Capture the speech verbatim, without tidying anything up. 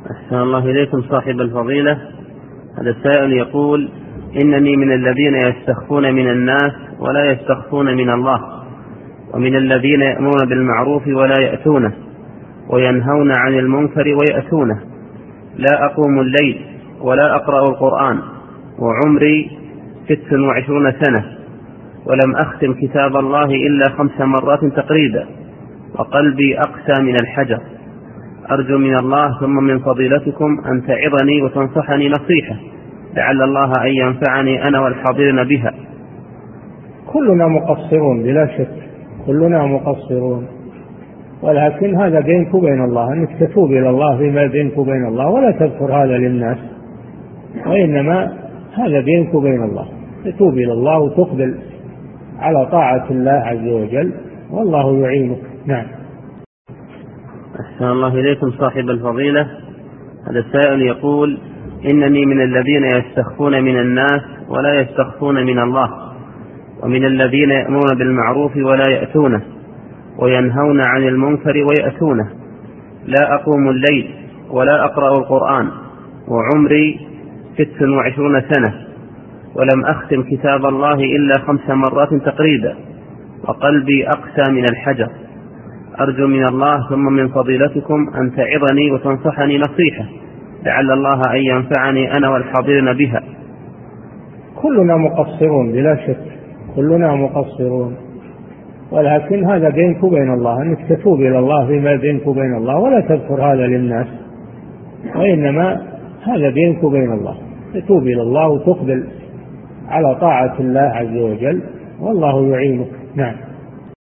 أحسن الله إليكم صاحب الفضيلة. هذا السائل يقول: إنني من الذين يستخفون من الناس ولا يستخفون من الله، ومن الذين يأمرون بالمعروف ولا يأتونه، وينهون عن المنكر ويأتونه. لا أقوم الليل ولا أقرأ القرآن، وعمري ست وعشرون سنة، ولم أختم كتاب الله إلا خمس مرات تقريبا، وقلبي أقسى من الحجر. أرجو من الله ثم من فضيلتكم أن تعظني وتنصحني نصيحة، لعل الله أن ينفعني أنا والحاضرين بها. كلنا مقصرون بلا شك، كلنا مقصرون، ولكن هذا بينك وبين الله، أنك تتوب إلى الله فيما بينك وبين الله، ولا تذكر هذا للناس، وإنما هذا بينك وبين الله. تتوب إلى الله وتقبل على طاعة الله عز وجل، والله يعينك. نعم. أحسن الله إليكم صاحب الفضيلة. هذا السائل يقول: إنني من الذين يستخفون من الناس ولا يستخفون من الله، ومن الذين يأمرون بالمعروف ولا يأتونه، وينهون عن المنكر ويأتونه. لا أقوم الليل ولا أقرأ القرآن، وعمري ست وعشرون سنة، ولم أختم كتاب الله إلا خمس مرات تقريبا، وقلبي أقسى من الحجر. أرجو من الله ثم من فضيلتكم أن تعظني وتنصحني نصيحة، لعل الله أن ينفعني أنا والحاضرين بها. كلنا مقصرون بلا شك، كلنا مقصرون، ولكن هذا بينك وبين الله، أنك تتوب إلى الله فيما بينك وبين الله، ولا تذكر هذا للناس، وإنما هذا بينك وبين الله. تتوب إلى الله وتقبل على طاعة الله عز وجل، والله يعينك. نعم.